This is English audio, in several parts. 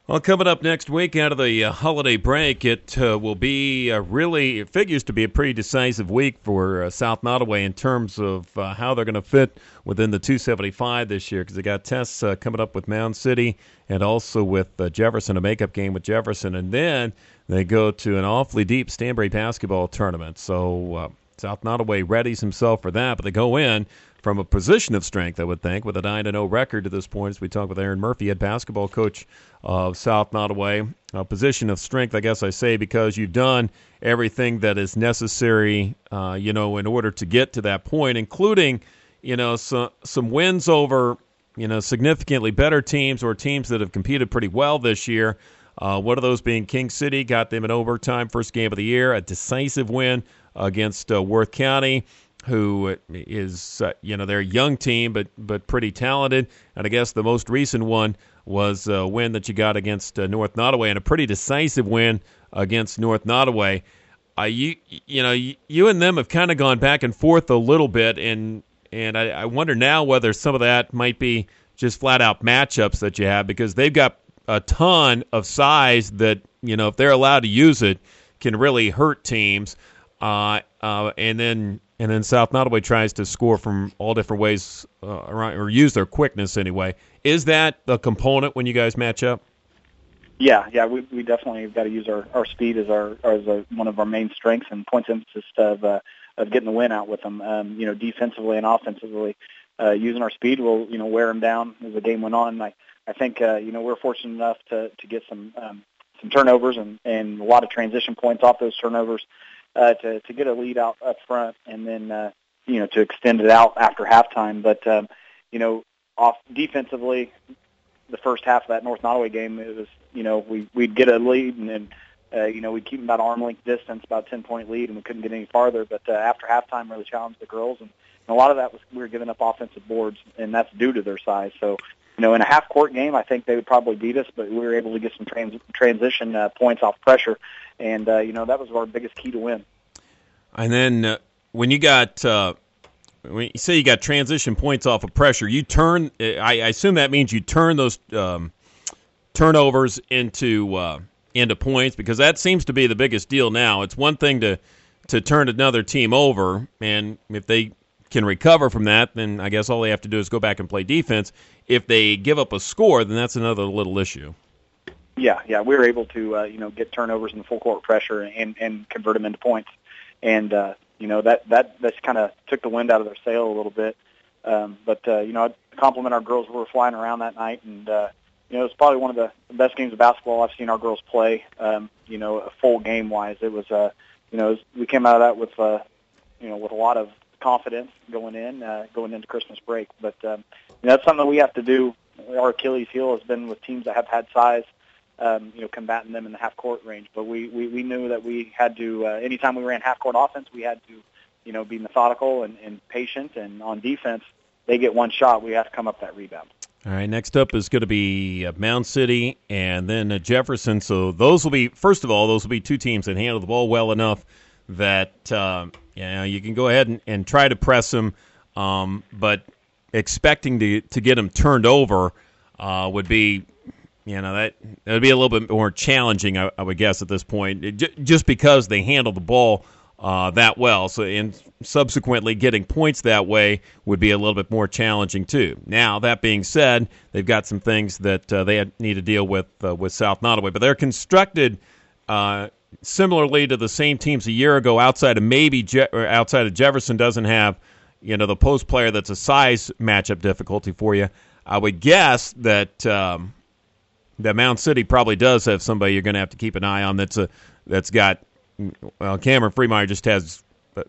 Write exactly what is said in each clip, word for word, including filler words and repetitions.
Well, coming up next week out of the uh, holiday break, it uh, will be uh, really, it figures to be a pretty decisive week for uh, South Nottoway in terms of uh, how they're going to fit within the two seventy-five this year, because they got tests uh, coming up with Mound City and also with uh, Jefferson, a makeup game with Jefferson, and then they go to an awfully deep Stanbury basketball tournament. So uh, South Nottoway readies himself for that, but they go in from a position of strength, I would think, with a nine and oh record to this point, as we talk with Aaron Murphy, head basketball coach of South Nottoway. A position of strength, I guess I say, because you've done everything that is necessary, uh, you know, in order to get to that point, including, you know, some, some wins over, you know, significantly better teams or teams that have competed pretty well this year. Uh, one of those being King City, got them in overtime, first game of the year, a decisive win against uh, Worth County, who is, uh, you know, they're a young team, but but pretty talented. And I guess the most recent one was a win that you got against uh, North Nottoway, and a pretty decisive win against North Nottoway. Uh, you, you know, you, you and them have kind of gone back and forth a little bit, and and I, I wonder now whether some of that might be just flat-out matchups that you have, because they've got a ton of size that, you know, if they're allowed to use it, can really hurt teams. Uh, uh, and then and then South Nottoway tries to score from all different ways, uh, around, or use their quickness anyway. Is that a component when you guys match up? Yeah, yeah, we we definitely got to use our, our speed as our as a, one of our main strengths and points of emphasis of uh, of getting the win out with them. Um, you know, defensively and offensively, uh, using our speed will you know wear them down as the game went on. I I think uh, you know we're fortunate enough to to get some um, some turnovers and, and a lot of transition points off those turnovers. Uh, to, to get a lead out up front, and then uh, you know to extend it out after halftime. But um, you know, off defensively, the first half of that North Nottoway game, it was you know we we'd get a lead, and then uh, you know we'd keep them about arm length distance, about ten point lead, and we couldn't get any farther. But uh, after halftime, really challenged the girls, and, and a lot of that was we were giving up offensive boards, and that's due to their size. So you know, in a half court game, I think they would probably beat us, but we were able to get some trans- transition uh, points off pressure. And, uh, you know, that was our biggest key to win. And then uh, when you got, uh, when you say you got transition points off of pressure, you turn, I, I assume that means you turn those um, turnovers into uh, into points, because that seems to be the biggest deal now. It's one thing to, to turn another team over, and if they can recover from that, then I guess all they have to do is go back and play defense. If they give up a score, then that's another little issue. Yeah, yeah, we were able to, uh, you know, get turnovers in the full court pressure and, and convert them into points, and uh, you know that that that's kind of took the wind out of their sail a little bit. Um, but uh, you know, I'd compliment our girls who were flying around that night, and uh, you know, it's probably one of the best games of basketball I've seen our girls play. Um, you know, a full game wise, it was, uh, you know, it was, we came out of that with, uh, you know, with a lot of confidence going in, uh, going into Christmas break. But um, you know, that's something that we have to do. Our Achilles heel has been with teams that have had size. Um, you know, combating them in the half-court range. But we, we, we knew that we had to, uh, anytime we ran half-court offense, we had to, you know, be methodical and, and patient. And on defense, they get one shot. We have to come up that rebound. All right, next up is going to be uh, Mound City and then uh, Jefferson. So those will be, first of all, those will be two teams that handle the ball well enough that, uh, you know, you can go ahead and, and try to press them, um, but expecting to, to get them turned over uh, would be, You know, that that would be a little bit more challenging, I, I would guess, at this point, it, j- just because they handle the ball uh, that well. So, and subsequently getting points that way would be a little bit more challenging too. Now, that being said, they've got some things that uh, they need to deal with uh, with South Nottoway, but they're constructed uh, similarly to the same teams a year ago. Outside of maybe Je- or outside of Jefferson doesn't have, you know, the post player that's a size matchup difficulty for you. I would guess that. Um, That Mound City probably does have somebody you're going to have to keep an eye on that's a that's got, well, Cameron Freemeyer just has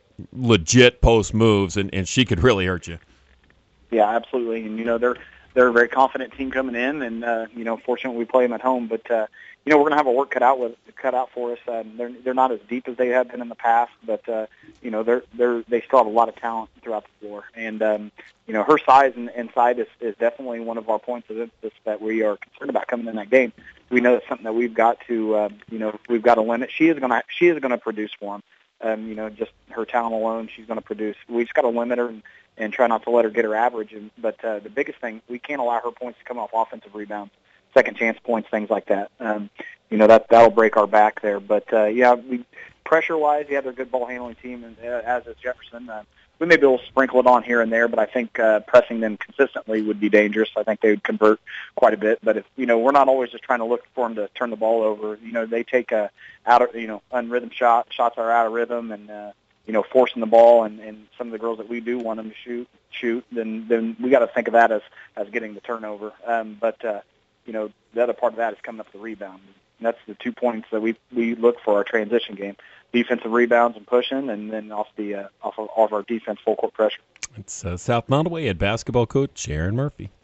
legit post moves, and, and she could really hurt you. Yeah, absolutely. And, you know, they're they're a very confident team coming in, and, uh, you know, fortunately we play them at home. But, uh, you know, we're going to have our work cut out with cut out for us. Um, they're they're not as deep as they have been in the past, but, uh, you know, they're they're they still have a lot of talent throughout the floor. And, um, you know, her size and, and size is, is definitely one of our points of emphasis that we are concerned about coming in that game. We know it's something that we've got to, uh, you know, we've got to limit. She is going to she is going to produce for them. Um, you know, just her talent alone, she's going to produce. We just got to limit her and, and try not to let her get her average. And, but uh, the biggest thing, we can't allow her points to come off offensive rebounds. second chance points, things like that. Um, you know, that that'll break our back there. But uh, yeah, we, pressure-wise, yeah, they're a good ball handling team, and uh, as is Jefferson. Uh, we may be able to sprinkle it on here and there, but I think uh, pressing them consistently would be dangerous. I think they would convert quite a bit. But if you know, we're not always just trying to look for them to turn the ball over. You know, they take a out of you know unrhythm shot shots are out of rhythm, and uh, you know, forcing the ball, and, and some of the girls that we do want them to shoot shoot. Then then we got to think of that as as getting the turnover. Um, but uh, you know, the other part of that is coming up with the rebound. And that's the two points that we we look for our transition game: defensive rebounds and pushing, and then off the uh, off of, off our defense full court pressure. It's uh, South Nottoway head basketball coach Aaron Murphy.